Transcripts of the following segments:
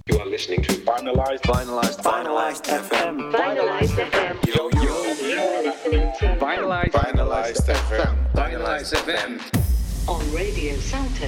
You are listening to Finalized FM. Finalized FM. Yo, You're listening to Finalized FM. Finalized FM. on Radio Salto.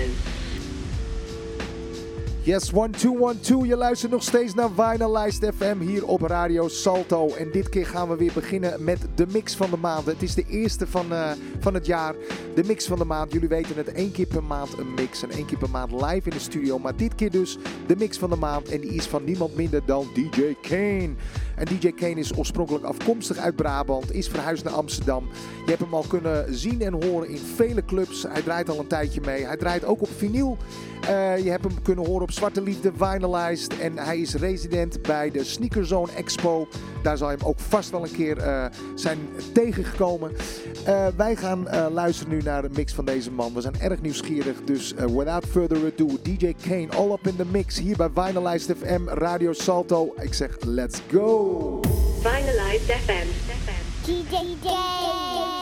Yes, 1-2-1-2. Je luistert nog steeds naar Vinylized FM hier op Radio Salto. En dit keer gaan we weer beginnen met de mix van de maand. Het is de eerste van het jaar. De mix van de maand. Jullie weten het, 1 keer per maand een mix. En 1 keer per maand live in de studio. Maar dit keer dus de mix van de maand. En die is van niemand minder dan DJ Kane. En DJ Kane is oorspronkelijk afkomstig uit Brabant. Is verhuisd naar Amsterdam. Je hebt hem al kunnen zien en horen in vele clubs. Hij draait al een tijdje mee. Hij draait ook op vinyl. Je hebt hem kunnen horen op Zwarte Liefde, Vinylized. En hij is resident bij de Sneaker Zone Expo. Daar zal je hem ook vast wel een keer zijn tegengekomen. Wij gaan luisteren nu naar de mix van deze man. We zijn erg nieuwsgierig. Dus without further ado, DJ Kane, all up in the mix. Hier bij Vinylized FM, Radio Salto. Ik zeg, let's go! Finalized FM. DJ Kane.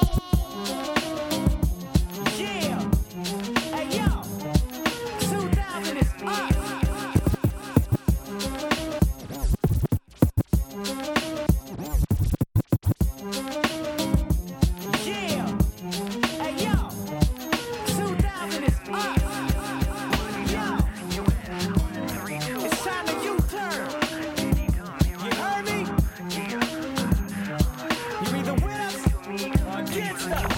Yeah. Hey yo. 2000 is us. Yeah. Hey yo. 2000 is us. Yo. It's time to U-turn. You heard me? You either with us or against us.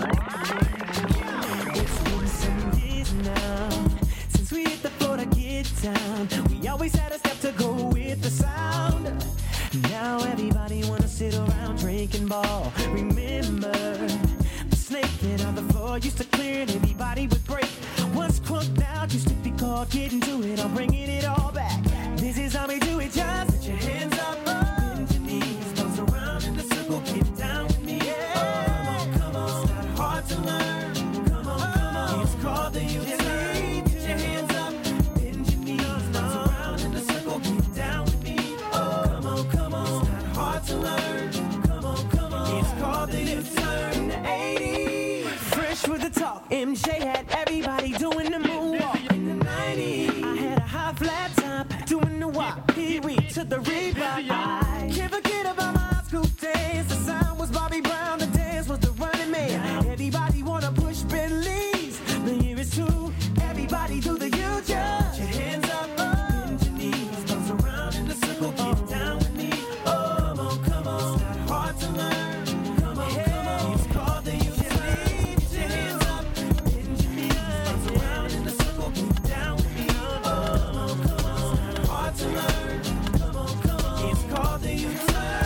It's been some years now since we hit the floor to get down. We always had a step to go with the sound. Now everybody wanna sit around drinking ball. Remember the snake in on the floor used to clear and everybody would break. Once crunked out used to be called getting to it. I'm bringing it all back. This is how we do it. Just put your hands up, bend your knees, bounce around in the circle, get down with me. Yeah. Come on, it's not hard to learn. Come on, it's called the U-turn. Put your hands up, bend your knees, bounce around in the circle, get down with me. Come on, it's not hard to learn. Come on, it's called the U-turn. In the 80s, fresh with the talk, MJ had everybody doing the moonwalk. In the 90s, I had a high flat top, doing the walk, Pee-wee to the revive. Can't forget about my high school days. The sound was Bobby Brown, the dance was the Running Man. Everybody wanna push Bentleys. The year is two, everybody do the U-jump. Put your hands up, bend your knees, bounce around in the circle, get down with me. Come on, it's not hard to learn. Come on, it's called the U-turn. Put your hands up, bend your knees, bounce around in the circle, get down with me. Come on, it's not hard to learn. Come on, it's called the U-turn.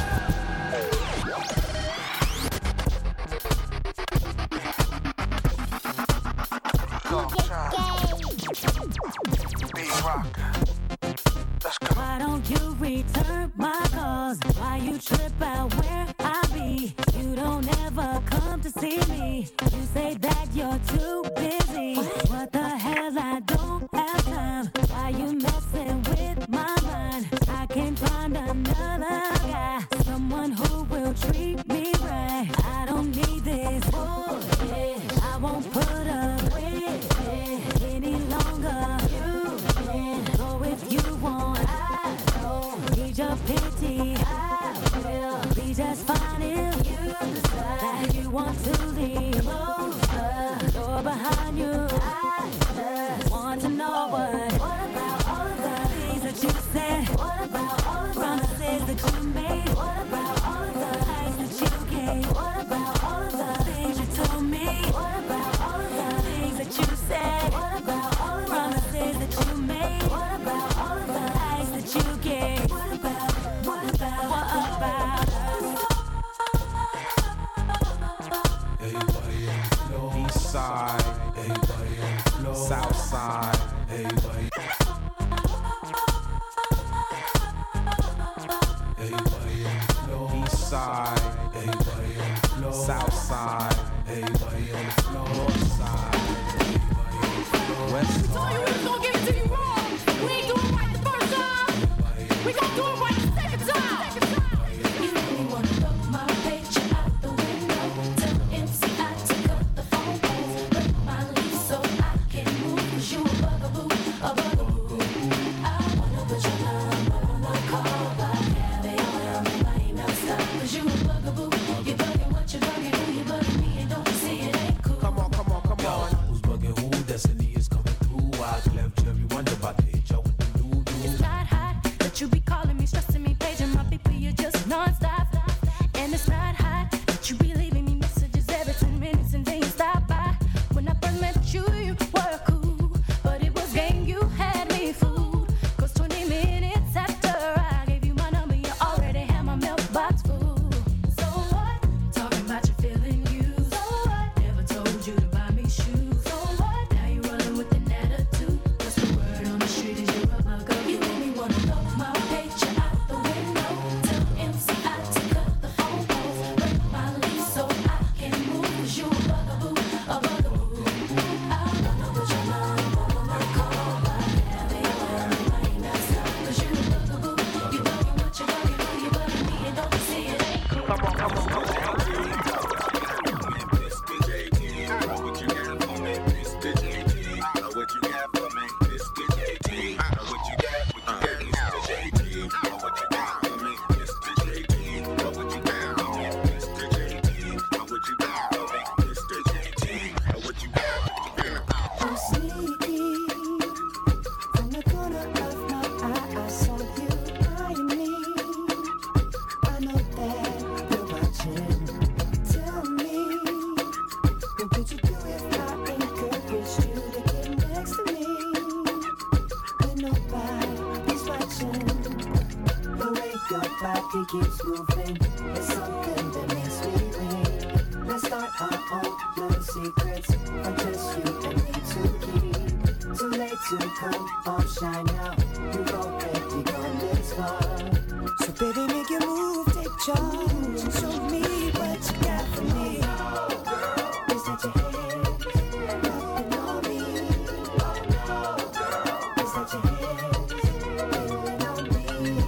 Why don't you return my calls? Why you trip out where I be? You don't ever come to see me. You say that you're too busy. What the hell, I don't have time. Why you messing with my mind? I can find another guy, someone who will treat me right. I don't need this bullshit. I won't put up with it any longer. You can go if you want. I don't need your pity. I will be just fine if you decide that you want to leave. Close the door behind you. I just want to know what about all of the things that you said? What about all of the promises that you made? What about all of the lies that you gave? What about all of the things you told me? What about all of the things that you said? What about all of the promises that you made? What about all of the lies that you gave? What about Everybody on the floor. East side, everybody on the floor. South side, everybody. Everybody on the floor. East side, everybody on the floor. South side, everybody on the floor. North side, everybody on the floor. West Told you we was gonna give it to you wrong. We ain't do it right the first time. We gonna do it right the second time. You really wanna throw my picture out the window. Tell MC I took up the phone calls. Break my lease so I can move. 'Cause you a bugaboo, a bugaboo. I wanna put your attention. The way your body keeps moving is something that makes me weak. Let's start our own little secrets for just you and me to keep. Too late to come all shine now. You've already gone this far. So baby, make your move, take charge, and show me what you got for me. Is that your hand rubbing on me? Is that your hand feeling on me?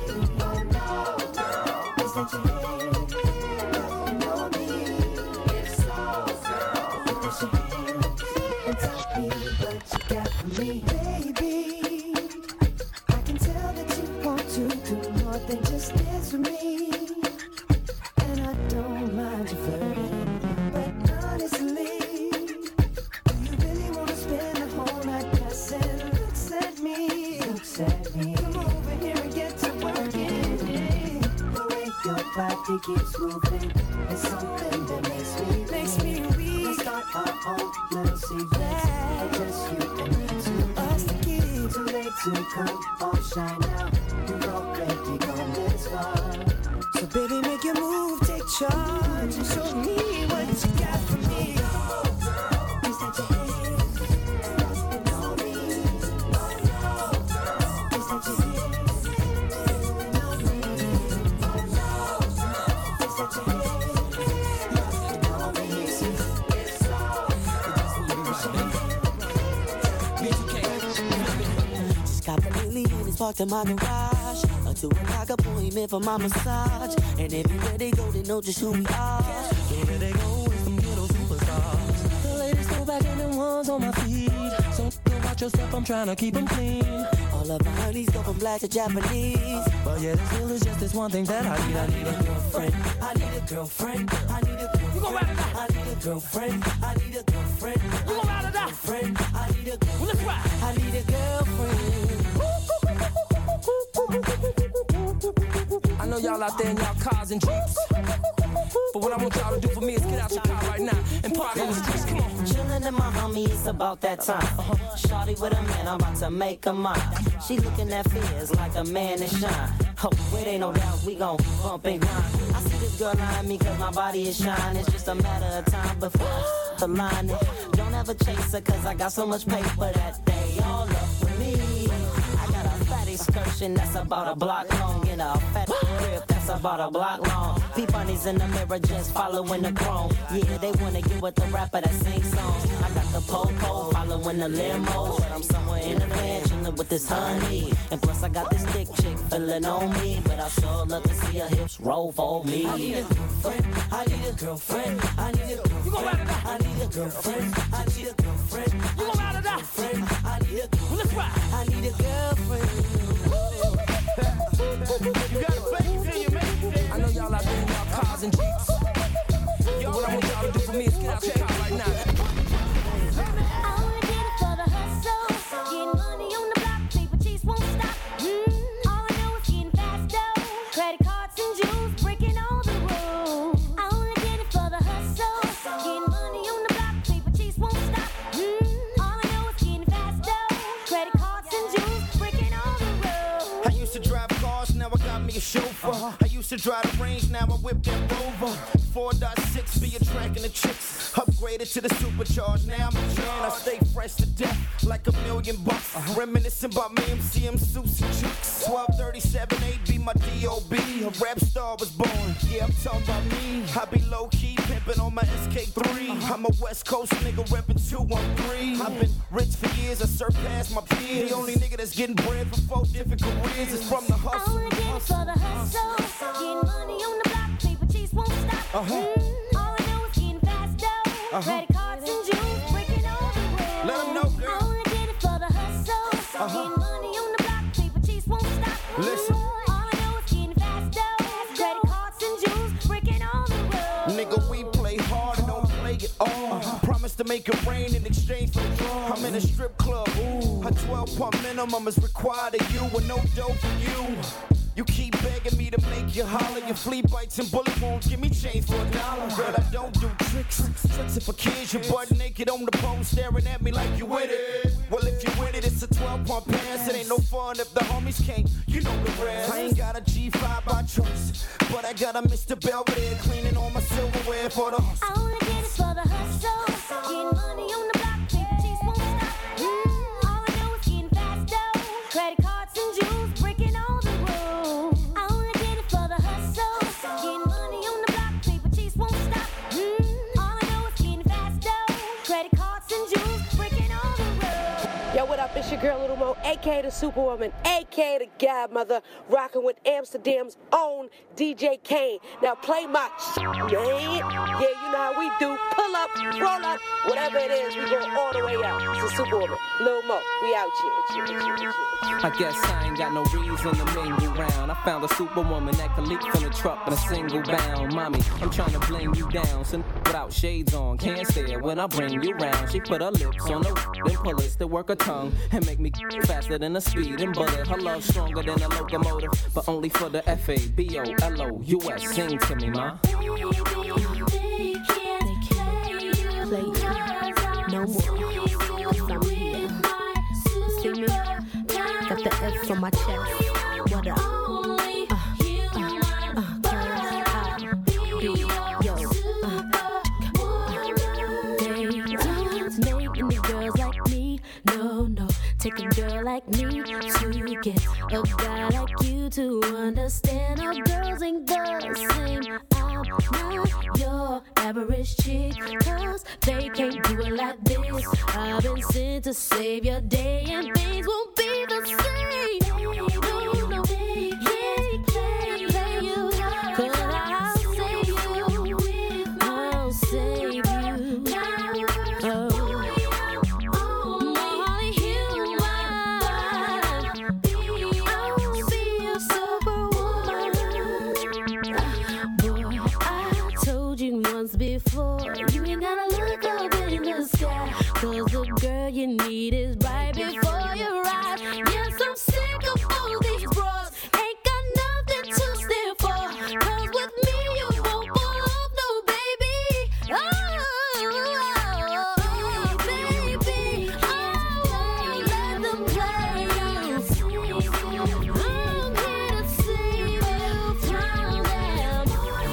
Is that your hand rubbing on me? If so, put your hand and tell me what you got for me, baby. I can tell that you want to do more than just dance with me, and I don't mind you flirting. But honestly, do you really want to spend the whole night passing looks at me? Looks at me. Come over here and get to working. The way your body keeps moving is something that makes me weak. Let's start our own little secrets. Just you and me us to keep. Too late to come all shine now. You've already gone this far. So baby, make your move, take charge, and show me what you got for me. Is that your hand rubbing on me? Is that your hand feeling on me? Is that your hand rubbing on me? Just got the millions parked in my garage. A 2 o'clock appointment for my massage. And everywhere they go, they know just who we are. Here they go with some little superstars. The ladies go back and the ones on my feet. So watch yourself, I'm trying to keep them clean. All of my honeys go from black to Japanese. But yeah, there still is just this one thing that I need. I need a girlfriend. I need a girlfriend. I need a girlfriend. You gon' ride it out. I need a girlfriend. I need a girlfriend. You gon' ride it out. Friend. I need a girlfriend. Well, let's ride. I need a girlfriend. I know y'all out there in y'all cars and jeeps. But what I want y'all to do for me is get out your car right now and park in the streets. Come on. Chillin' in my homie, it's about that time. Shawty with a man, I'm about to make her mine. She looking at fears like a man in shine. Oh, it ain't no doubt we gon' bump and grind. I see this girl eyeing me cause my body is shine. It's just a matter of time before the line. Don't ever chase her cause I got so much paper that they all up with me. I got a fat excursion that's about a block long and a fat grip that's about a block long. P-bunnies in the mirror just following the chrome. Yeah, they wanna get with the rapper that sings songs. I got the po-po following the limo, but I'm somewhere in the van chillin' with this honey. And plus I got this thick chick feeling on me, but I sure love to see her hips roll for me. I need a girlfriend. I need a girlfriend. I need a girlfriend. You gon' ride it out. I need a girlfriend. I need a girlfriend. You gon' ride it out. I need a girlfriend. Well, let's ride. I need a girlfriend. You got a baby in your man. I know y'all out there in y'all cars and jeeps. Yo, what I want y'all to do for me is get out your car right now. I wanna get it for the hustle. Getting money on the block, paper chase won't stop. All I know is getting fast though. Credit cards and jewels, breaking all the rules. I wanna get it for the hustle. Getting money on the block, paper chase won't stop. All I know is getting fast though. Credit cards and jewels, breaking all the rules. I used to drive cars, now I got me a chauffeur. I used to drive the Range, now I whip that Rover. 4.6 be attracting the chicks. Upgraded to the supercharged, now I'm a man. I stay fresh to death, like $1,000,000. Reminiscing about me, MCM, Susie Jukes. 1237 8 be my D.O.B. A rap star was born, yeah, I'm talking about me. I be low-key pimping on my SK3. I'm a West Coast nigga reppin' 213. I've been rich for years, I surpassed my peers. The only nigga that's getting bread for 4 different careers is from the I hustle. wanna get it for the hustle. Getting money on the block, paper chase won't stop. All I know is getting fast though. Credit cards and jewels, breaking all the rules. Let 'em know, girl. I wanna get it for the hustle. Getting money on the block, paper chase won't stop. Listen. All I know is getting fast though. Credit cards and jewels, breaking all the rules. Nigga, we play hard and don't play it all. Promise to make it rain in exchange for the draw. I'm in a strip club. A 12-pump minimum is required of you with no dough for you. You keep begging me to make you holler, your flea bites and bullet wounds. Give me change for $1. But I don't do tricks. Tricks for kids. You're butt naked on the pole, staring at me like you with it. Well, if you with it, it's a 12-pump pass. It ain't no fun if the homies can't. You know the rest. I ain't got a G5 by choice, but I got a Mr. Belvedere cleaning all my silverware for the hustle. I only did it for the hustle. Getting money on the block, paper chase won't stop. All I know is getting faster. Credit cards and jewels, breaking all the rules. I only did it for the hustle. Getting money on the block, paper chase won't stop. All I know is getting faster. Credit cards and jewels, breaking all the rules. Yo, what up? It's your girl Little Mo, aka the Superwoman, aka the Godmother, rocking with Amsterdam's own DJ Kane. Now play my man. Yeah, you know how we do. Pull up, roll up, whatever it is, we go all the way out. It's the Superwoman, Lil Mo, we out here. I guess I ain't got no reason to mingle round. I found a superwoman that can leap from the truck in a single bound. Mommy, I'm trying to bling you down. So without shades on, can't stare when I bring you round. She put her lips on the then pull us to work her tongue and make me faster than a speeding bullet. Her love stronger than a locomotive, but only for the FABOLOUS. Sing to me, ma. They can't play you no more. 'Cause I'm here. See me? Got the F on my chest. What up? Making the girls like me, no. Take a girl like me to get a guy like you to understand our girls ain't the same. I'm not your average chick, 'cause they can't do it like this. I've been sent to save your day and things won't be the same. No, they can't play you, 'cause I'll save you. I'll save you. Before you ain't gotta look up in the sky, 'cause the girl you need is right before you rise. Yes, I'm sick of all these bras, ain't got nothing to stand for, 'cause with me you won't fall off, no baby. Oh, baby, I won't let them play you. I'm here to save you from them.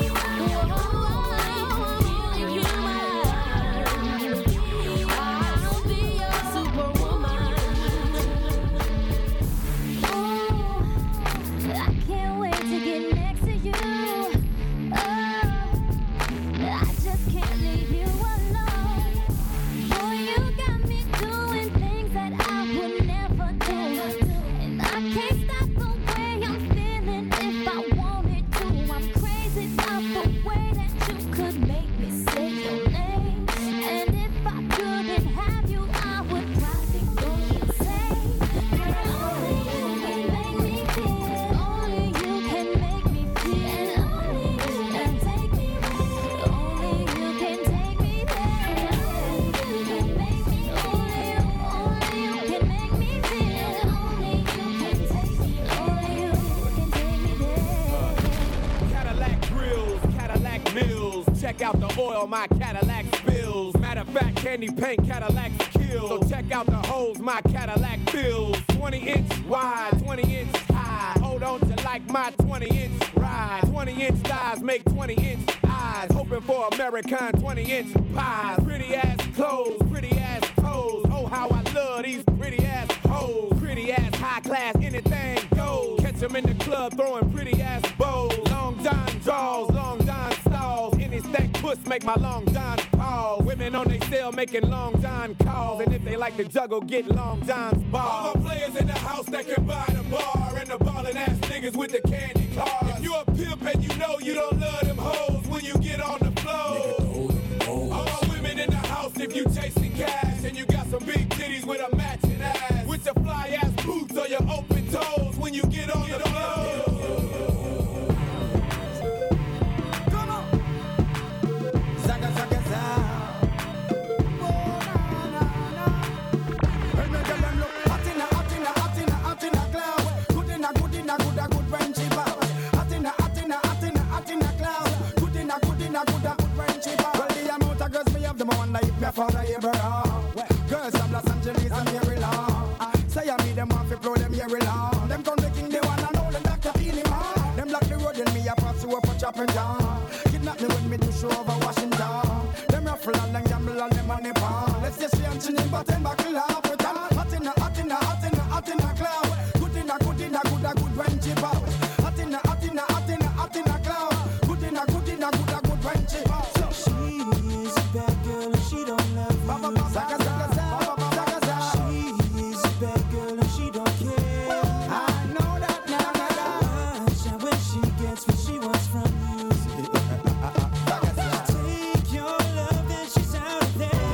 Check out the oil my Cadillac spills. Matter of fact, candy paint Cadillacs kill. So check out the holes my Cadillac fills. 20-inch wide, 20-inch high. Hold on to like my 20-inch ride. 20-inch thighs make 20-inch eyes. Hoping for American 20-inch pies. Pretty ass clothes, pretty ass toes. Oh, how I love these pretty ass hoes. Pretty ass high class, anything goes. Catch them in the club throwing pretty ass bows. Long John draws, Long John stalls. Any stack puss make my Long John pause. Women on they cell making Long John calls. And if they like to juggle, get Long John's balls. All the players in the house that can buy the bar. And the ballin' ass niggas with the candy cars. If you a pimp and you know you don't love them hoes when you get on the floor. All the women in the house if you chasing cash. And you got some big titties with a matching ass. With your fly ass boots or your open toes when you get on the floor. up and down. Kidnap me when me do show over Washington. Them ruffle and gamble and them on the palm. Let's just see I'm chilling but them back laugh. Hot in a cloud. Good in a when chip out. Hot in a cloud. Good in a when chip out. She is a bad girl and she don't love you. She's a bad girl and she don't care. I know that now. Watch out when she gets what she wants from you. Take your love and she's out there.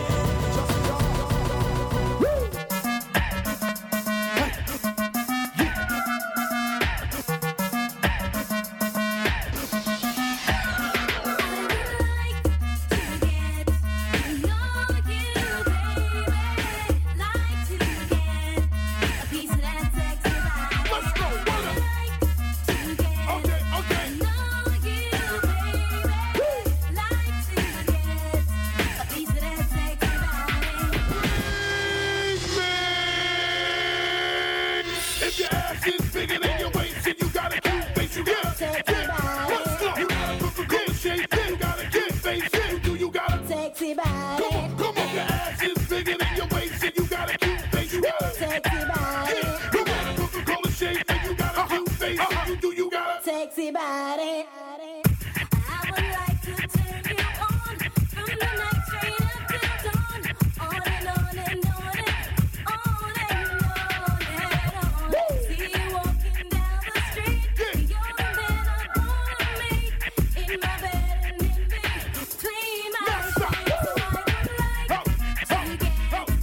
If your ass is bigger than your waist and you got a cute face, you gotta Let's go. You got a Coca-Cola shape, you got a cute face, you got a sexy body. Come on, your ass is bigger than your waist and you got a cute face, you got a Sexy body. You got a Coca-Cola shape and you got a cute face, you got a Sexy body. I would like to turn you on from the night straight up till dawn. On and on and on and on and on and on. See you walking down the street. You're the man I wanna meet in my bed and in between my sheets. So I would like to get to know you, baby. Like to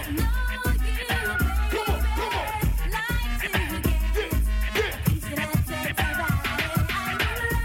get a piece of that sexy body. I would like to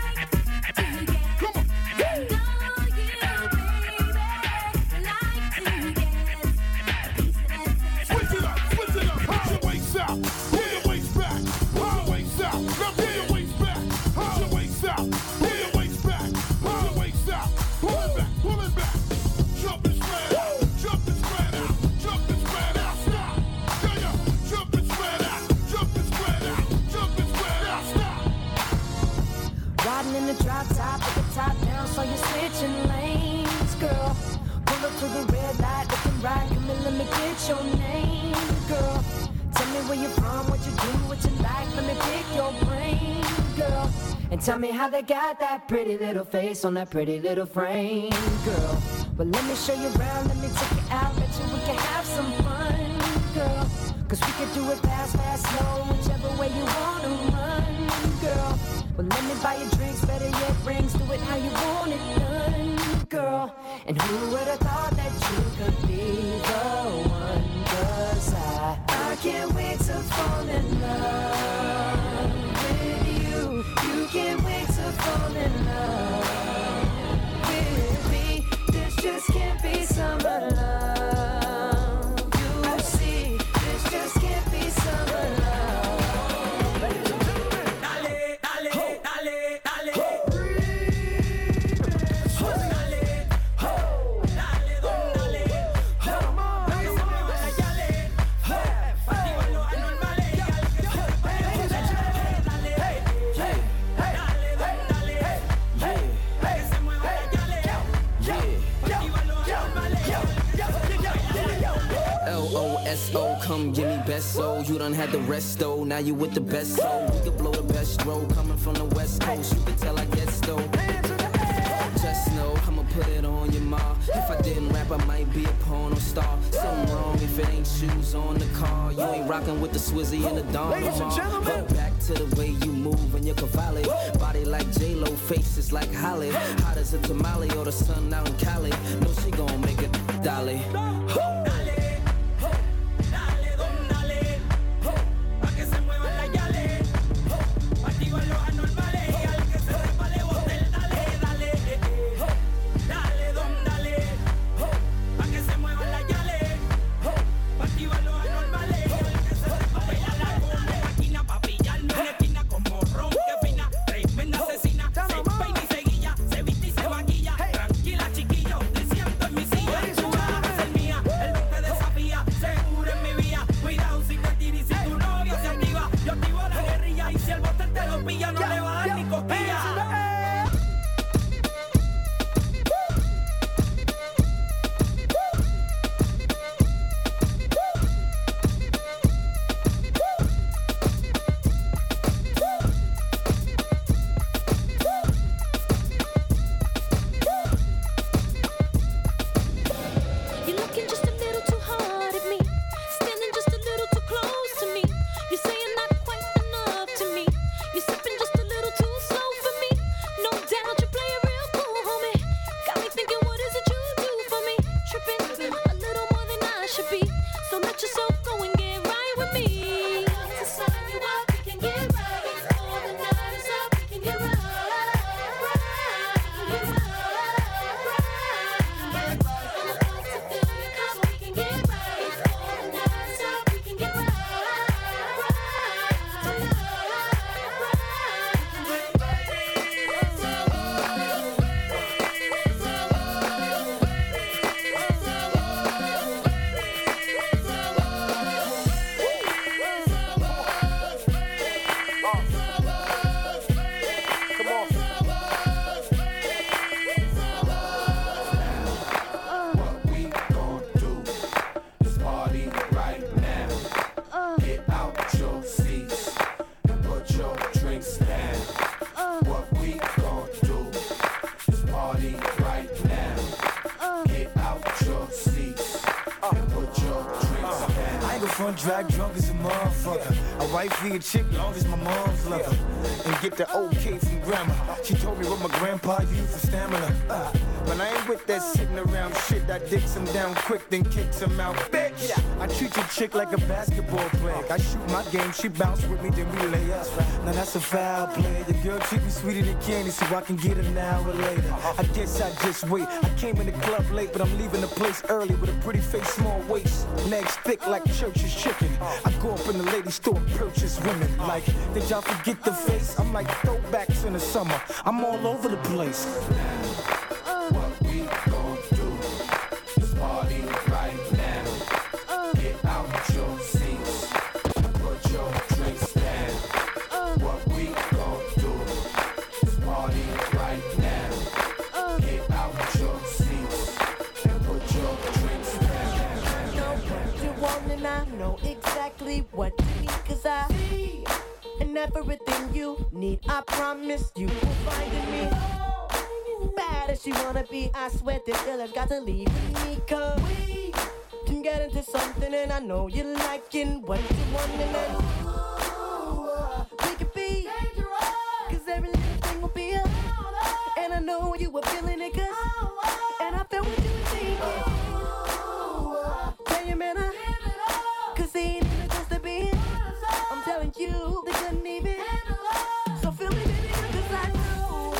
Switch it up. Put your waist out. Pull your waist back. Pull your waist out. Now pull your waist back. Pull your waist out. Pull your waist back. Pull your waist out. Pull it back. Pull it back. Jump and spread out. Jump and spread out. Jump and spread out. Stop. Yeah. Jump and spread out. Jump and spread out. Jump and spread out. Stop. Riding in the drop top with the top down, so you're switching lanes, girl. Pull up to the red light, looking right, come and let me get your name, girl. Tell me where you're from, what you do, what you like, let me pick your brain, girl. And tell me how they got that pretty little face on that pretty little frame, girl. Well, let me show you around, let me take you out, bet you we can have some fun, girl. Cause we could do it fast, slow, whichever way you wanna run, girl. Well, let me buy you drinks, better yet rings, do it how you want it done, girl. And who would have thought that you could be the one? Cause I can't wait to fall in love with you. You can't wait to fall in love with me. This just can't be summer love. You see, this just can't be summer love. L-O-S-O, come give me best so you done had the rest though, now you with the best so we could blow the best roll coming from the west coast, you can tell I guess though. Just know I'ma put it on your ma. If I didn't rap I might be a porno star. Something wrong if it ain't shoes on the car. You ain't rocking with the Swizzy and the Don Lamar. But back to the way you move and your cavalli. Body like J-Lo, faces like Holly. Hot as a tamale or the sun out in Cali. Know she gon' make it dolly. front, drag drunk as a motherfucker. I wife for a chick long as my mom's love her. And get the okay from grandma. She told me what my grandpa used for stamina. But I ain't with that sitting around shit. I dicks him down quick, then kicks him out. Bitch! I treat your chick like a basketball player. I shoot my game, she bounce with me, then we lay up. Now that's a foul play. Your girl treat me sweeter than candy, so I can get an hour later. I guess I just wait. I came in the club late, but I'm leaving the place early with a pretty face, small waist, legs thick like church's chicken. I go up in the lady store and purchase women. Like, did y'all forget the face? I'm like throwbacks in the summer. I'm all over the place. What we gon' do is party right now. Get out your seats, put your drinks down. What we gon' do is party right now. Get out your seats and put your drinks down. Know what you want and I know exactly what you need, 'cause I see and everything you need. I promise you will find in me. Bad as you wanna be, I swear this girl has got to leave with me, 'cause we can get into something and I know you're liking what you want, and then we could be dangerous, 'cause every little thing will be up, and I know you were feeling it, 'cause and I felt what you were thinking. Tell you man, 'cause he ain't even close to being. I'm telling you, they couldn't even. So feel me, baby, 'cause I know.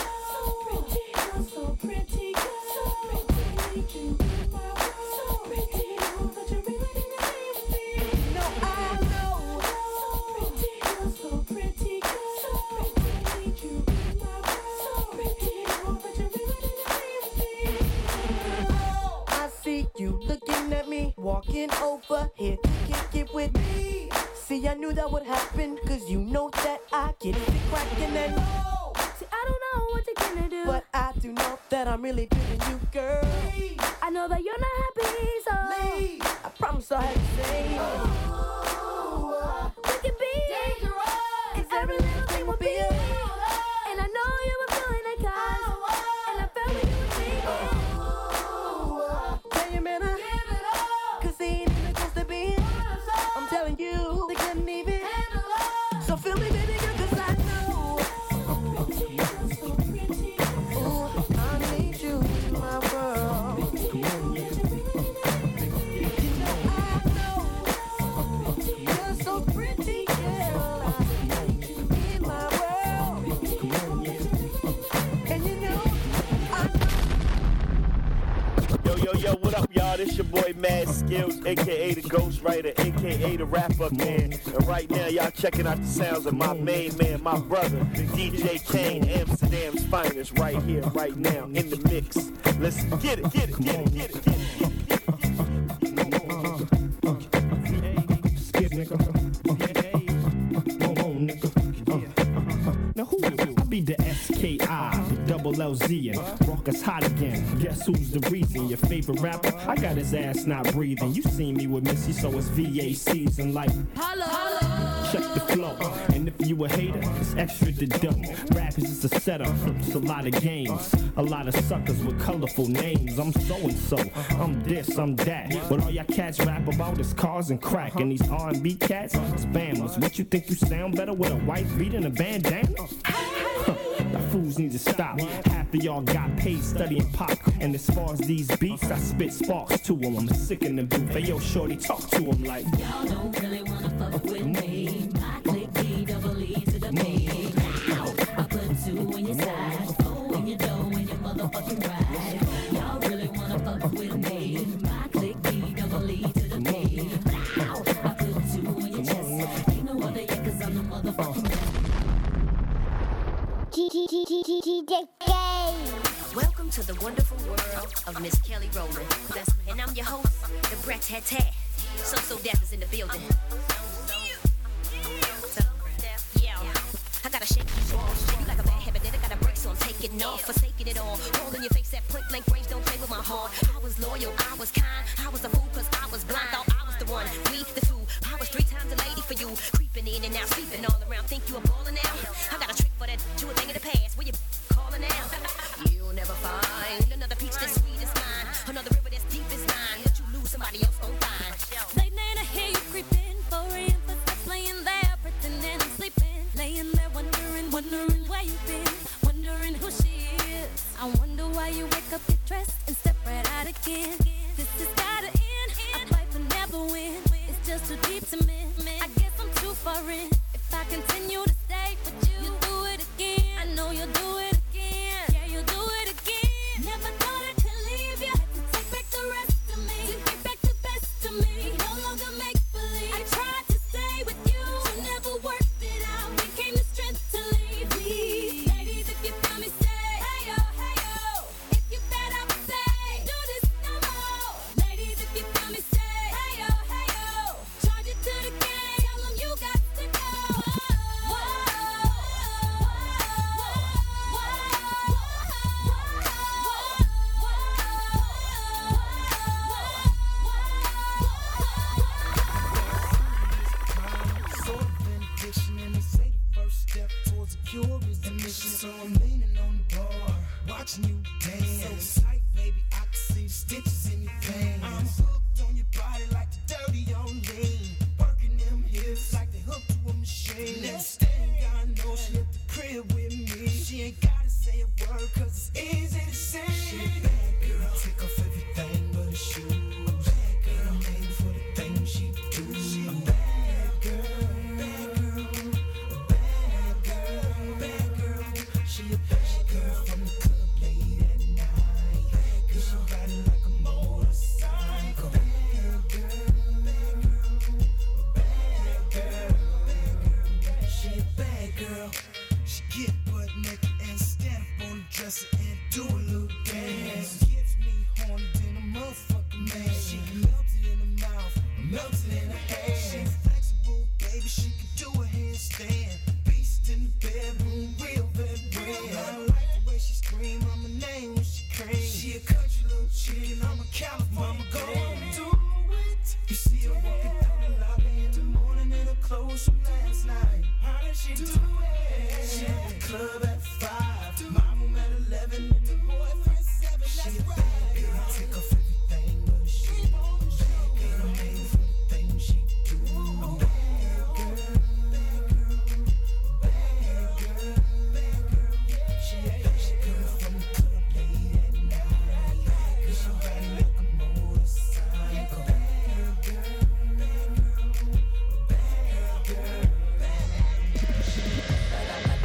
So pretty, so pretty, you so pretty, but you really didn't leave me. No, I know. So pretty, so pretty, you so pretty, but you really didn't leave me. I see you looking at me, walking over here to kick it with me. See, I knew that would happen, 'cause you know that I get it cracking and see, I don't know what you're gonna do, but I do know that I'm really doing you, girl. I know that you're not happy, so I promise I have to say, we can be dangerous, 'cause every little thing will be up, and I know you were feeling it, 'cause and I felt what you were thinking. Tell your man, 'cause he ain't even close to being. I'm telling you, they couldn't even. So feel me, baby, girl, 'cause I know. Yo, what up, y'all? This your boy Mad Skills, a.k.a. the Ghostwriter, a.k.a. the Wrap-Up Man. And right now, y'all checking out the sounds of my main man, my brother, DJ Kane, Amsterdam's finest, right here, right now, in the mix. Let's get it, get it, get it, get it, get it. Now who I be the SKI, the double LZ, and rock us hot again. Guess who's the reason? Your favorite rapper? I got his ass not breathing. You seen me with Missy, so it's VA season like holla. Check the flow, and if you a hater, it's extra to dough. Rap is just a setup, it's a lot of games, a lot of suckers with colorful names. I'm so and so, I'm this, I'm that. What all y'all cats rap about is cars and crack, and these R&B cats, spammers. What you think you sound better with a white beat and a bandana? The fools need to stop. Half of y'all got paid studying pop. And as far as these beats, I spit sparks to them. I'm sick in the booth. Hey, yo, shorty, talk to them like y'all don't really wanna fuck with me. I click D-double-E to the B. I put 2 in your side, 4 in your dough, and your motherfucking ride. Y'all really wanna fuck with me. I click D-double-E to the B. I put 2 in your chest. Ain't no other yet, 'cause I'm the motherfucking Welcome to the wonderful world of Miss Kelly Rowland. And I'm your host, the Brett Tat. So Death is in the building. Yeah, I gotta shake these walls. You like a bad habit, then I gotta break, so I'm taking off, forsaking it all. All in your face, that point blank range, don't play with my heart. I was loyal, I was kind, I was a fool 'cause I was blind. Thought I was the one, we the two. I was 3 times a lady for you, creeping in and out, sleeping all around. Think you a baller now? I got a trick for that, you a thing of the past. Where you calling out? You'll never find another peach that's sweet as mine, another river that's deep as mine. Let you lose, somebody else gon' find. Late night, I hear you creeping Wondering where you've been, wondering who she is. I wonder why you wake up, get dressed, and step right out again. This has gotta end. I fight but never win. It's just too deep to miss. I guess I'm too far in. If I continue to stay with you, you'll do it again. I know you'll do it again. Yeah, you'll do it again. Never thought I could leave you. Had to take back the rest of me. To get back the best of me. No longer make believe. I tried to stay with you, so never worked it out. Became the strength to leave me. Ladies, if you feel me, say hey yo, hey yo. If you fed up, say do this no more. Ladies, if you feel me, say hey yo, hey yo. Charge it to the game. Tell 'em you got to go. Sort of benediction, and they say the first step towards a cure is the mission. So I'm leaning on the bar, watching you dance. So tight, baby, I can see the stitches in your veins. I'm hooked on your body like the dirty on lean. Working them hips like they hooked to a machine. Next thing I know, she at the crib with me. She ain't gotta say a word, cause it's easy to see. She a bad girl, take off everything but her shoes. Bad girl, made for the things she do. She a bad girl, bad girl, bad girl, bad girl. She a bad girl from the club late at night. Bad girl, she riding like a motorcycle. Bad girl, bad girl, bad girl, bad girl. She a bad girl. She get butt naked and stand up on the dresser and do a little dance. Gets me horny than a motherfucking man. She can melt it in her mouth, melt it in her hand. She's flexible, baby, she can do a handstand. Beast in the bedroom, real veteran. I like the way she scream, I'm a name when she cream. She a country little chick and I'm a California go on, do it. You see her walking down the lobby in the morning in her clothes from last night. How did she do it? She at the club at 5, my room at 11, and the boyfriend 7. She a bad girl, take off everything but her shoes. Bad girl, made for the things she do. Bad girl, bad girl, bad girl, bad girl. She a bad girl from the club late at night. Bad girl, she riding like a motorcycle. Bad girl, bad girl, bad girl, bad girl.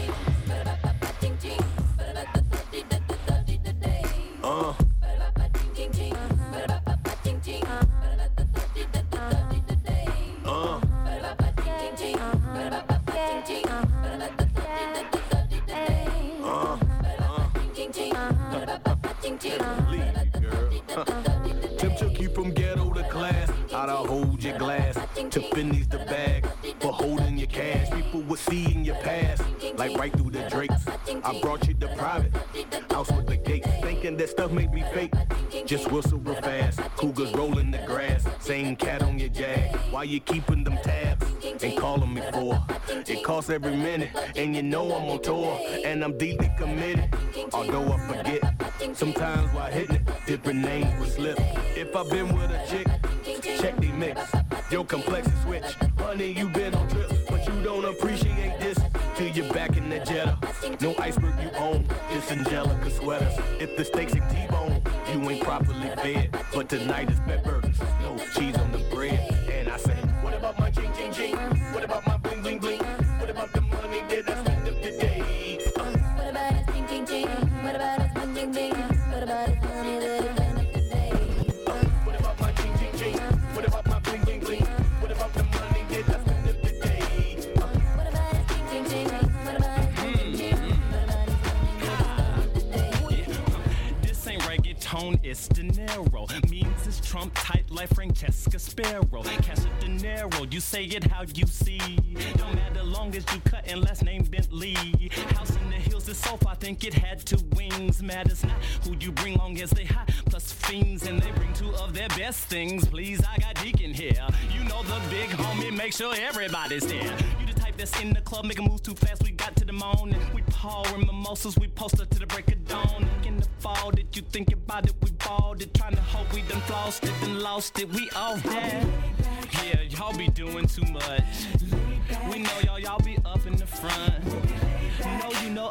Tim took you from ghetto to class. How'd I hold your glass? To finish the bag for holding your cash. People would see in your past, like right through the drapes. I brought you to private house with the gates. Thinking that stuff made me fake. Just whistle real fast. Cougars rolling the grass. Same cat on your jag. Why you keeping them tabs? Ain't calling me for. It costs every minute, and you know I'm on tour, and I'm deeply committed. Although I forget, sometimes while hitting it, different names will slip. If I've been with a chick, check they mix. Your complexion switch. Honey, you been on trips, but you don't appreciate this till you're back in the Jetta. No iceberg you own, just Angelica sweaters. If the steaks are T-bone, you ain't properly fed. But tonight is pet burgers, no cheese on the bread. And I say, what about my ching ching ching? What about my bling bling bling? What about the money that I spend up today? What about his ching ching ching? What about his bling bling bling? What about his money that he spent up today? What about my ching ching ching? What about my bling bling bling? What about the money that I spend up today? What about his ching ching ching? What about his bling bling bling? What about his money that he spent up today? This ain't reggaeton, it's De Niro. Means it's Trump tight like Francesca Sparrow. Cash a De Niro, you say it how you see. Don't matter long as you cut and last name Bentley. House in the hills is sofa, I think it had 2 wings. Matters not who you bring long as they hot. Plus fiends and they bring 2 of their best things. Please, I got Deacon here. You know the big homie, make sure everybody's there. You the type that's in the club, making moves too fast. We got to the morning. We pouring mimosas, we post up to the break of dawn. In the fall, did you think about it? We balled it, trying to hope we done flossed it, then lost it. We all had. Yeah, y'all be doing too much. We know y'all be up in the front.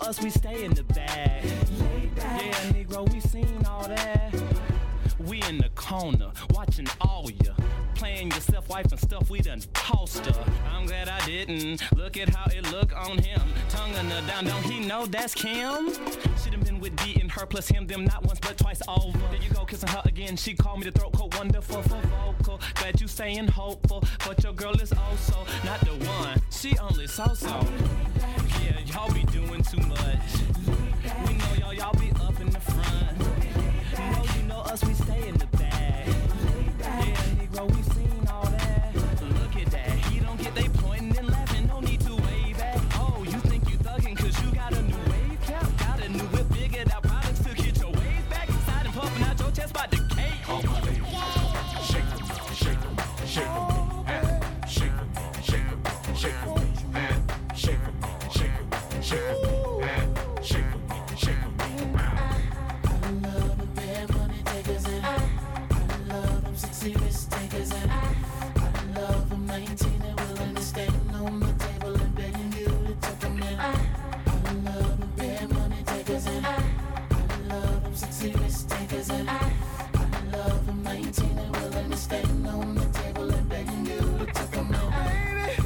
us, we stay in the bag. Yeah, Negro, we seen all that. We in the corner, watching all ya. Playing yourself, wife and stuff, we done tossed her. I'm glad I didn't. Look at how it look on him. Tonguing her down, don't he know that's Kim? She done been with D and her plus him, them not once but twice over. There you go, kissing her again. She called me the throat coat, wonderful for vocal. Glad you staying hopeful, but your girl is also not the one. She only so-so. Yeah, y'all be doing too much. We know y'all be up in the front. You know us, we stay in the bag. Yeah, Negro, we seen all that. Look at that, he don't get they pointing and laughing. No need to wave back. Oh, you think you thuggin' cause you got a new wave cap? Got a new whip, figured out products to get your wave back inside and puffing out your chest by the cake. All my ladies, shake them, shake them, shake them, and shake them, shake them, shake them, and shake them, shake them, shake them, and shake them, shake them. I love the bad money takers and I love them sexy risk takers and I love them 19 and willing to stay on the table and begging you to take them in. I love the bad money takers and I love them sexy risk takers and I love them 19 and willing to stay on the table and begging you to take them in. Baby,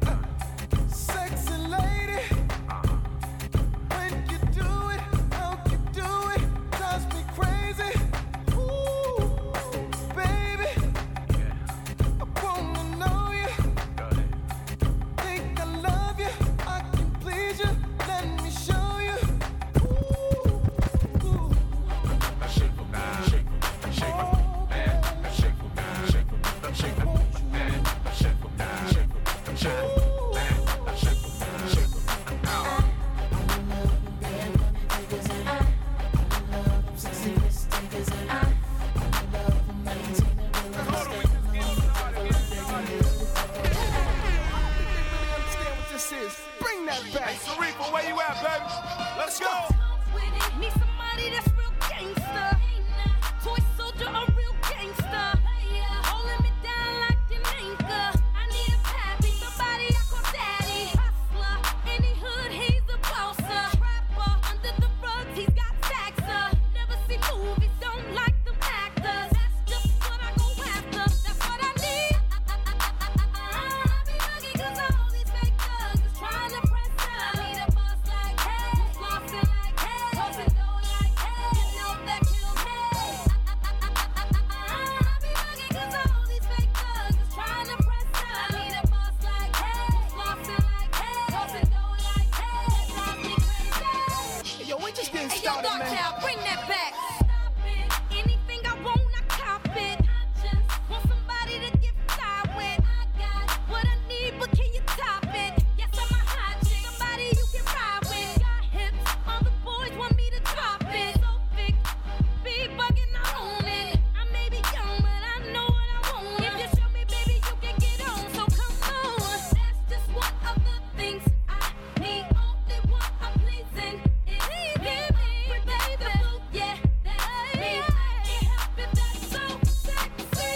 sexy lady, when you do it, how you do it, drives me crazy. Ooh, baby, I wanna know you. Think I love you, I can please you. Let me show you. Ooh, Shake them, shake them, shake them, and shake them, shake them, shake them, and shake them, shake them, shake them, and shake them, shake them. Now. Bad money takers and I love them sexy risk takers and I love them 19 and willing to stay on the table and begging you to take them in. understand what this is. Bring that back. Hey, Sarifa, where you at, baby? Let's go. Need somebody that's real gangster. Toy soldier, a real gangster. Holding me down like an anchor. I need a pappy, somebody I call daddy. Hustler, any hood, he's a bosser. Trapper, under the rugs, he's got taxer. Never see movies, don't like them actors. That's just what I go after. That's what I need. I be lucky 'cause all these fake thugs is trying to press up. I need a boss like hey, flossing like hey, open door like hey, you know that kills me. I be lucky 'cause all these fake thugs is trying to press up. I need a boss like hey, flossing like hey, open door like hey, that drives me crazy. Yo, we just getting Hey, yo, started, Dark man. Town, bring that back. Stop it. Anything I want, I cop it. I just want somebody to get fly with. I got what I need, but can you top it? Yes, I'm a hot chick. Somebody you can ride with. Got hips, all the boys want me to drop it. So thick, be bugging, I own it. I may be young, but I know what I want. If you show me, baby, you can get on. So come on. That's just one of the things I need. Only one I'm pleasing. It is me, baby. Yeah, that's me. I can't help it, that's so sexy.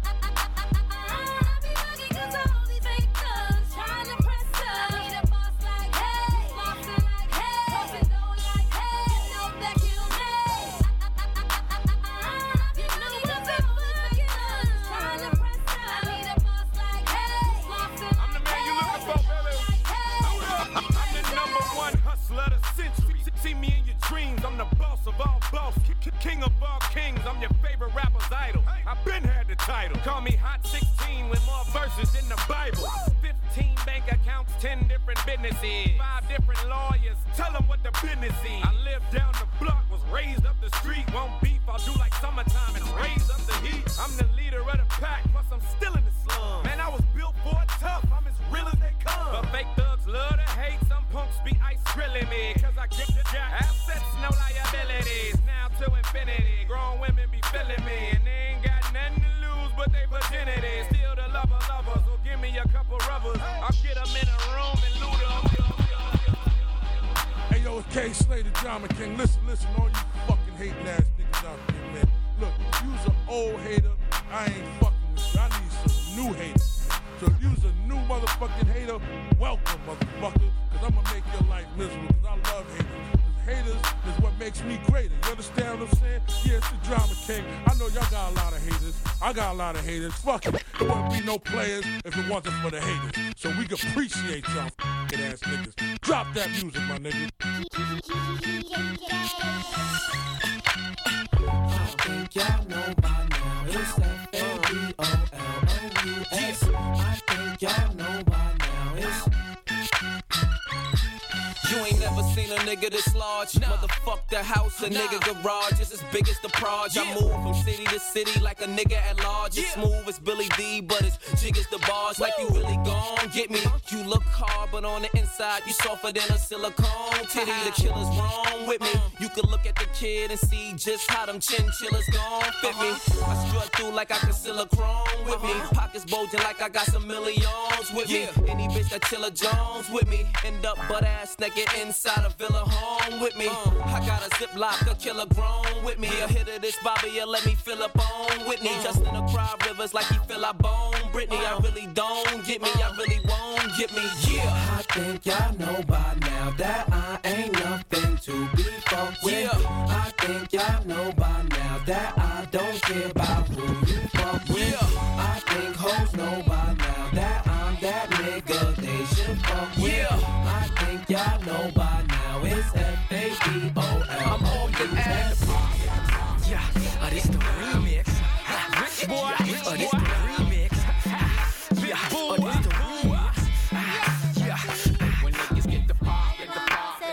I be lucky 'cause all these fake thugs trying to press up. I need a boss like hey, flossing like hey, open door like hey, you know that kills me. You know what the fuck it is. Trying to press up. I need a boss like hey, flossing I'm the man you looking for, baby. I'm the number one hustler of the century. See me in your dreams. I'm the boss of all boss, king of all kings. I'm your favorite rapper's idol. I've been had the title. Call me Hot 16 with more verses than the Bible. 15 bank accounts, 10 different businesses, 5 different lawyers. Tell them what the business is. I live down the block, was raised up the street. Won't beef, I'll do like summertime and raise up the heat. I'm the leader of the pack, plus I'm still in the slum. Man, I was built for it tough. I'm as real as they come. But fake thugs love to hate. Some punks be ice grilling me, 'cause I grip the jack. Assets, no liabilities. Now to infinity. Grown women be feeling me, and they ain't got nothing to lose but they virginity. Still the lover, so give me a couple rubbers. I'll get them in a room and loot them. Hey yo, it's K Slay, the Drama King. Listen, all you fucking hating ass niggas out there, man. Look, if you's an old hater, I ain't fucking with you. I need some new haters. So if you's a new motherfucking hater, welcome, motherfucker. Cause I'ma make your life miserable, cause I love haters. makes me greater. You understand what I'm saying? Yeah, it's the Drama King. I know y'all got a lot of haters. I got a lot of haters. Fuck it. There wouldn't be no players if it wasn't for the haters. So we can appreciate y'all f***ing ass niggas. Drop that music, my nigga. I think y'all know by now it's F-A-B-O-L-O-U-S. I think y'all know by now it's. You ain't never seen a nigga this large. Motherfuck the house, a nigga garage. It's as big as the Proj. I move from city to city like a nigga at large. It's smooth as Billy D, but it's jig as the bars. Like you really gon' get me. You look hard, but on the inside you softer than a silicone titty. The killer's wrong with me. You can look at the kid and see just how them chinchillas gon' fit me. I strut through like I can seal a chrome with me. Pockets bulging like I got some millions with me. Any bitch that Chilla Jones with me. End up butt ass naked inside a villa home with me. I got a ziplock, a killer grown with me. A hit of this Bobby, you let me fill up on Whitney. Justin to cry rivers like he feel I bone Britney. I really don't get me, I really won't get me. Yeah. I think y'all know by now that I ain't nothing to be fucked with. I think y'all know by now that I don't care about who you fuck with. I think hoes know by now that I'm that nigga they should fuck with. I think y'all know by now it's F-A-B-O-L. I'm on the ass. Yeah, this the remix. Rich boy, this the remix. Yeah, this the remix. Yeah, when niggas get the pop, get the pop.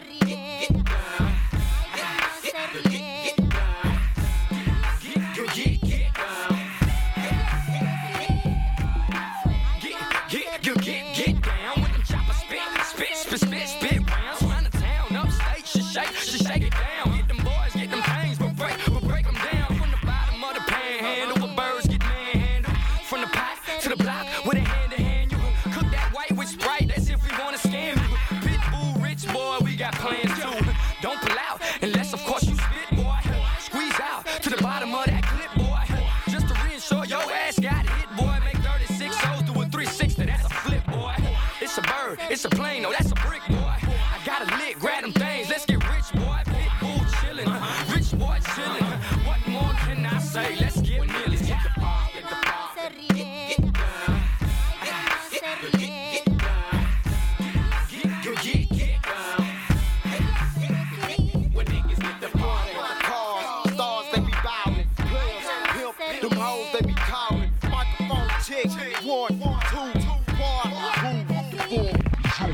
Get down with them choppers, spit rounds around the town, upstate, shake it down. Get them boys, get them things, but break them down. From the bottom of the panhandle, where birds get manhandled. From the pot to the block, with a hand to hand, you cook that white with Sprite. That's if we wanna scam you. Pitbull, rich boy, we got plans too. Don't pull out unless, of course, you spit, boy. Squeeze out to the bottom of that clip, boy. Just to reinsure your ass got hit, boy. Make 36 O's do a 360. That's a flip, boy. It's a bird, it's a plane, no, that's a brick, boy. I got a lick, grab them things, let's get rich, boy. Pitbull chillin', rich boy chillin'. What more can I say? Let's get millions. Get the pop, get the pop. When niggas get the party, Cars, stars, they be bowing. Players, pimp, them hoes, they be calling. Microphone chick, 1, 2, 1, 2, 4.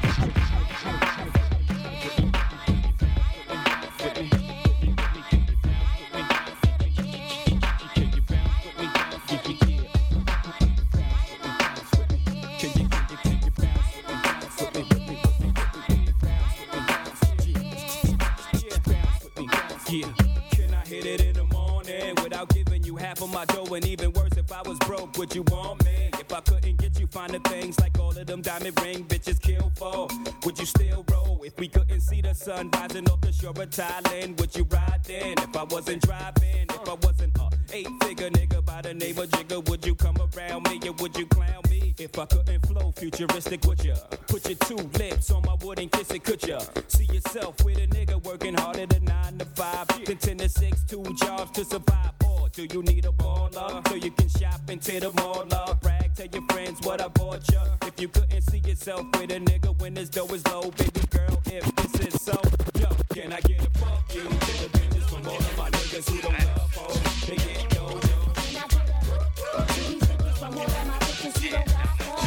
Yeah. Can I hit it in the morning without giving you half of my dough? And even worse, if I was broke, would you want me? If I couldn't get you finer things like all of them diamond ring bitches kill for, would you still roll? If we couldn't see the sun rising off the shore of Thailand, would you ride then? If I wasn't driving, if I wasn't a 8-figure nigga by the name of Jigga, would you come around me or would you clown me? If I couldn't flow futuristic, would ya? Put your 2 lips on my wood and kiss it, could ya? See yourself with a nigga working harder than 9 to 5, then 10 to 6, 2 jobs to survive. Or do you need a baller so you can shop into the mall? Brag, tell your friends what I bought ya. If you couldn't see yourself with a nigga when his dough is low, baby girl, if this is so, yo, can I get a fuck you to the business from all of my niggas who don't love hoes? They get yo, yo. Can I get a fuck you to these bitches from all of my bitches who don't got hoes?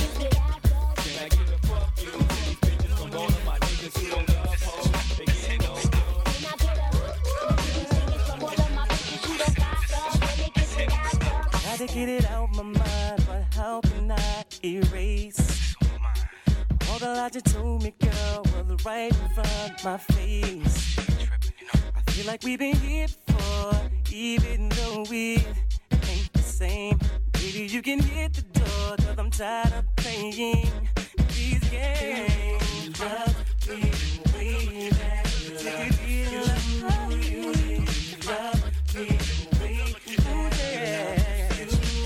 Can I get a fuck you to these bitches from all of my niggas who don't love hoes? They get yo, yo. Can I get a fuck you to these bitches from all of my bitches who don't got hoes? Had to get it out my mind, but how can I erase all the lies you told me, girl, was right in front of my face? I feel like we've been here before, even though we ain't the same. Baby, you can hit the door, cause I'm tired of playing these games. Love me way back. Take it in love you. Love me way back. You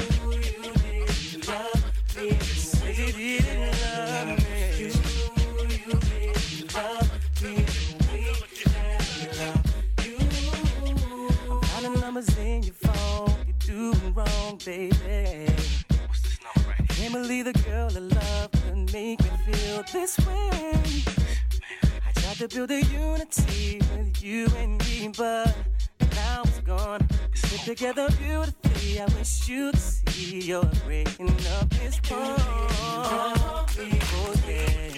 did love me. Say you didn't love me. You did love me way back. baby. Can't believe the girl I love could make me feel this way. I tried to build a unity with you and me, but now it's gone. We sit together beautifully. I wish you to see you're breaking up this bond. Oh yeah.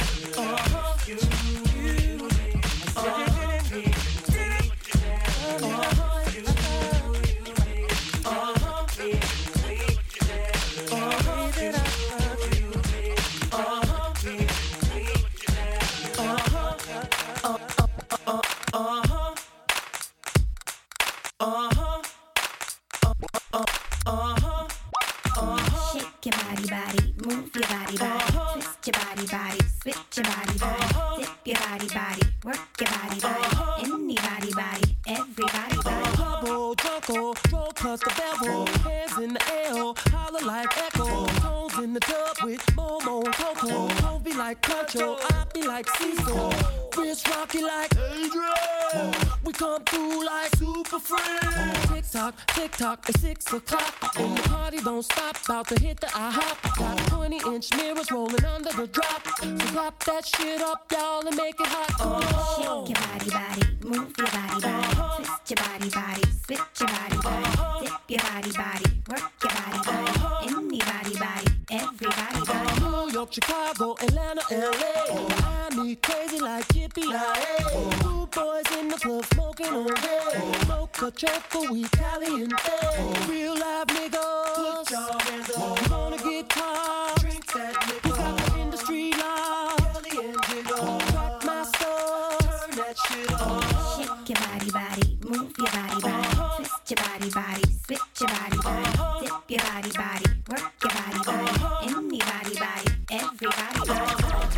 Shake your body, body, move your body, body, twist your body, body, switch your body, body, dip your body, body, work your body, body, anybody, body, everybody, body. Hubble, jungle, roll plus the barrel, hands in the air, holler like echo, toes in the tub with Momo, Coco, toes be like Concho, I be like Cecil, wrist rocky like Adrian, we come through like Super Friends. Tick tock, it's 6 o'clock, and the party don't stop, about to hit the IHOP, got 20-inch mirrors rolling under the drop, so drop that shit up, y'all, and make it hot. Shake your body, body, move your body, body, twist your body, body, switch your body, body, dip your body, body, work your body, body, anybody, body, everybody, body. New York, Chicago, Atlanta, LA. I need crazy like Yippee Lie. Two boys in the club smoking on red. Mocha choco, we caliente. Real live niggas. Put your hands up. You wanna get caught? Drink that liquor. We got the industry live. Kelly and Jiggle. Rock my stuff. Turn that shit up. Shake your body, body, move your body, body, twist your body, body, switch your body, body, dip your body, body, work your body, body, anybody, body, everybody, body.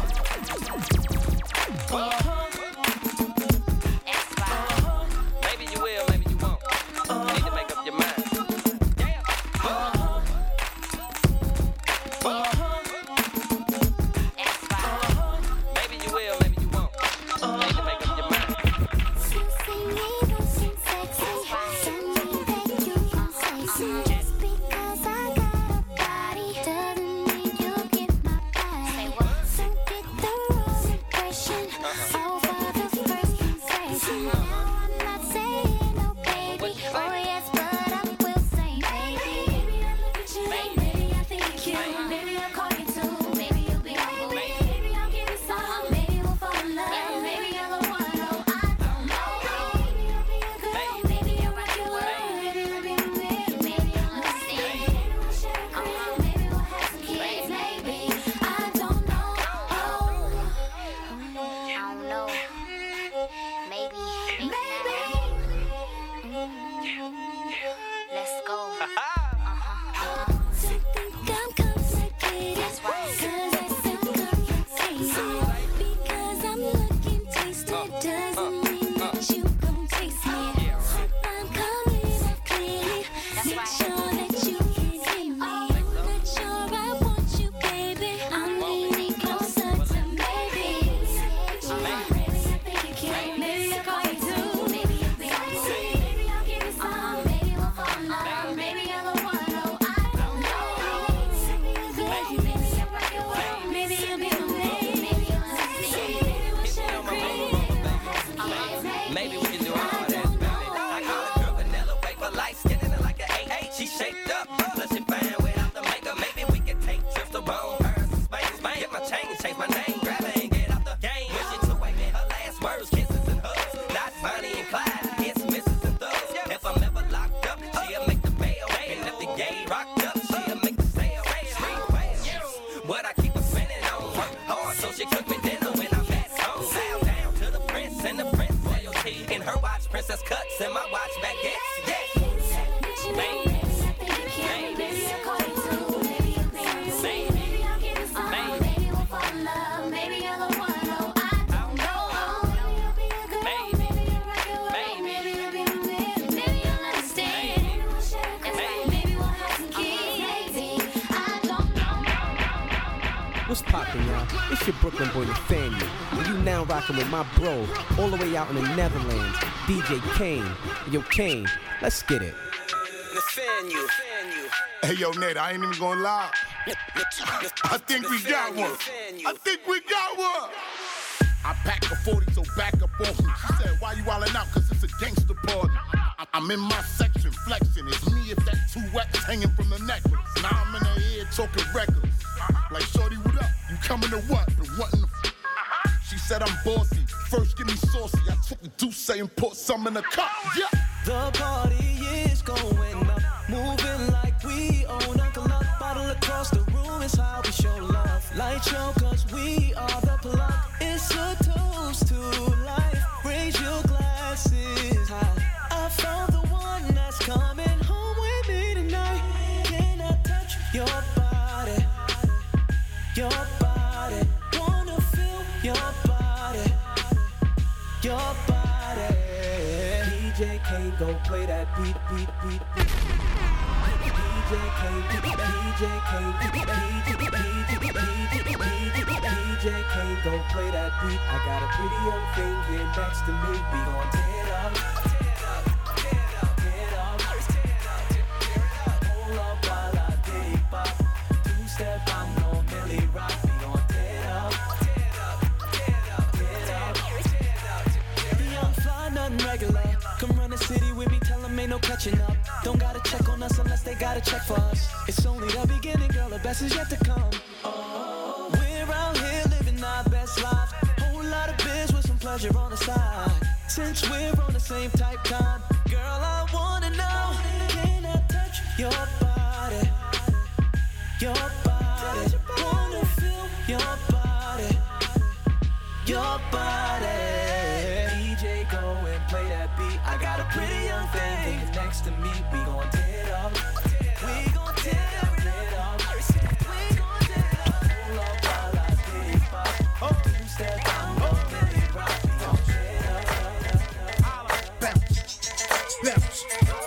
Maybe you will, maybe you won't. You need to make up your mind. Maybe you will, maybe you won't. You need to make up your mind. Just because I got a body doesn't mean you get my body. So get the wrong impression over the first impression. Now I'm not saying no, baby. Oh yes, but I will say, baby. Maybe I think you're cute. Maybe I'll call you too. Maybe you'll be my boo. Maybe I'll give you some. Maybe we'll fall in love. Maybe I'll wanna know. I don't know. Maybe you'll be a girl. Maybe you'll rock your world. Maybe you'll be my man. Maybe I'll understand. Maybe we'll share a crib. Maybe we'll have some kids. Maybe I don't know. I don't know. Maybe. Let's go. Think I'm complicated. That's right. 'Cause I sound complicated. Because I'm looking tasted doesn't mean that you gon' taste me. I'm coming up clearly. Make sure that you can hear me. Not sure I want you, baby. I'm leaning closer to maybe. Maybe I think you can. Maybe I'll call you too. Maybe you'll be my boo. Maybe I'll give you some. Maybe we'll fall in love. Maybe I'll wanna know. I don't know. Maybe I'll rock your world. Maybe you'll be my man. Maybe I'll understand. Maybe we'll share a crib. Maybe we'll have some kids. Maybe we can do all that, baby. I call a girl vanilla, wait for light skin and like an 8. She shaped up, but she fine without the makeup. Maybe we can take trips to Rome, Paris, Spain. Get my chain, change my name, grab her and get out the game. When she took away her last words, kisses and hugs. Not Bonnie and Clyde, it's Mrs. and Thugs. If I'm ever locked up, she'll make the bail. And if the gay rocked up, she'll make the sale. Street whales, what I keep her spinning on. Work hard, so she cook me dinner when I'm at home. Bow down to the prince and the prince royalty. In her watch, princess cuts, and my watch baguettes. Yes. Maybe I think you can. Maybe I'll call you too. Maybe you'll be my boo. Maybe I'll give you some. Maybe we'll fall in love. Maybe I'll wanna know. I don't know. Maybe you'll be a girl. Maybe you'll rock your world. Maybe you'll be my man. Maybe I'll understand. Maybe we'll share a crib. Maybe we'll have some kids. Maybe I don't know. What's poppin', y'all? It's your Brooklyn boy Nathaniel, and you now rockin' with my bro, all the way out in the Netherlands, DJ Kane. Yo, Kane, let's get it. fan you. Hey, yo, Nate, I ain't even gonna lie. I think we got one. I packed a 40, so back up off me. She said, why you wildin' out? Cause it's a gangster party. I'm in my section, flexing. It's me if that 2X hanging from the necklace. Now I'm in her ear talking records. Like, shorty, what up? You coming to what? The what in the She said I'm bossy. First give me saucy. I took the Douce and put some in the cup. Yeah. The party is going up, moving like we own Uncle Up. Bottle across the room is how we show love. Light show cause we are the plug. It's a toast to life. Raise your glasses high. I found the one that's coming home with me tonight. Can I touch your body? Your body. Wanna feel your body. Your body. DJ K, go play that beat. DJ K, go play that beat. I got a pretty young thing here next to me. We gon' tear it up. Hold up while I dig pop. Two-step, I'm gon' Millie rock. We gon' tear it up. The young fly, nothing regular. Come run the city with me, tell them ain't no catching up. Don't gotta check on us unless they gotta check for us. It's only the beginning, girl, the best is yet to come. We're out here living our best lives. Whole lot of biz with some pleasure on the side. Since we're on the same type time, girl, I wanna know, can I touch your body? Your body. Wanna feel your body. Your body. DJ, go and play that beat. I got a pretty young thing next to me. We gon' tear it up. We gon' tear it up. We gon' tear it up. Hold up while I dig pop. Two-step, I'm gon' Millie rock. We gon' tear it up. Bounce.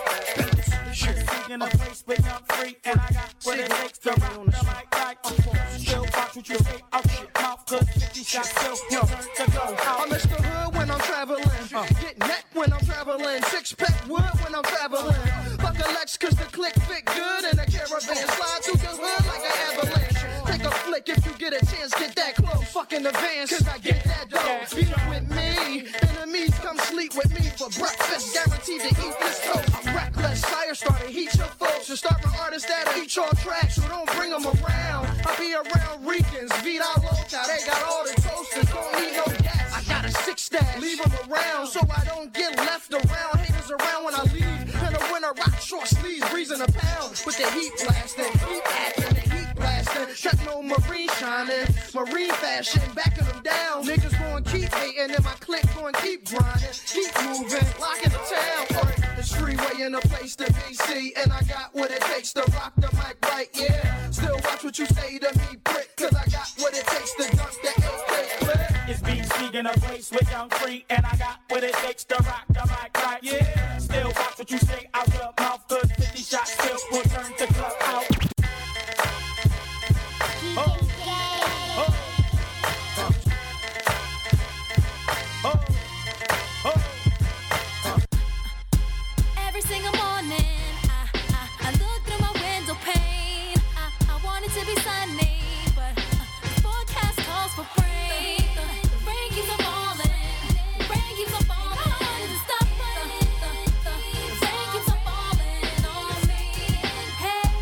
In a place where I'm free, and I got what it takes to rock the mic like a pro. Still watch what you say out your mouth, cause 50 shots still turn to go out. I miss the hood when I'm traveling. Get neck when I'm traveling. Six-pack wood when I'm traveling. Fuck a Lex cause the click fit good in a caravan. Slide through your hood like an avalanche. Take a flick if you get a chance. Get that close. Fuck in advance cause I get that dough. Eat with me. Enemies come sleep with me for breakfast. Guaranteed to eat this toast. I'm reckless. Fire starter. Heat your folks. And start with artists that'll eat your tracks. So don't bring them around. I be around Ricans. Vida Loca. They got all the toasters. Don't need no gas. I got a 6-stash. Leave them around so I don't get left around. Haters around when I leave. In the winter, rock short sleeves, breezing a pound. With the heat blasting, heat acting, the heat blasting. Techno marine shining, marine fashion, backing them down. Niggas gon' keep hating, and my clique gon' keep grinding. Keep moving, locking the town. It's freeway in a place to be seen, and I got what it takes to rock the mic right, yeah. Still watch what you say to me, prick, cause I got what it takes to dunk the AK clip. It's BC in a place with young free, and I got what it takes to rock the mic right, yeah. Still watch what you say out your mouth, cause 50 shots still will turn to club out. Every single morning, I look through my window pane. I want it to be sunny, but the forecast calls for rain. The rain keeps on falling. The rain keeps on falling. I want it to stop. The rain keeps on falling on me. Hey.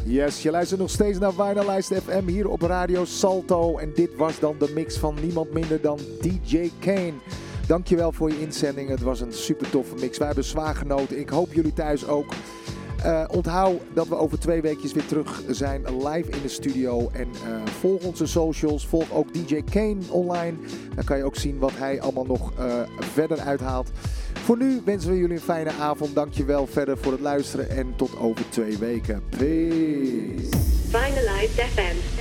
Yes, je luistert nog steeds naar Vinylized FM hier op Radio Salto. En dit was dan de mix van niemand minder dan DJ Kane. Dankjewel voor je inzending. Het was een super toffe mix. Wij hebben zwaar genoten. Ik hoop jullie thuis ook. Onthoud dat we over 2 weekjes weer terug zijn live in de studio. En volg onze socials. Volg ook DJ Kane online. Dan kan je ook zien wat hij allemaal nog verder uithaalt. Voor nu wensen we jullie een fijne avond. Dankjewel verder voor het luisteren. En tot over 2 weken. Peace. Vinylized FM.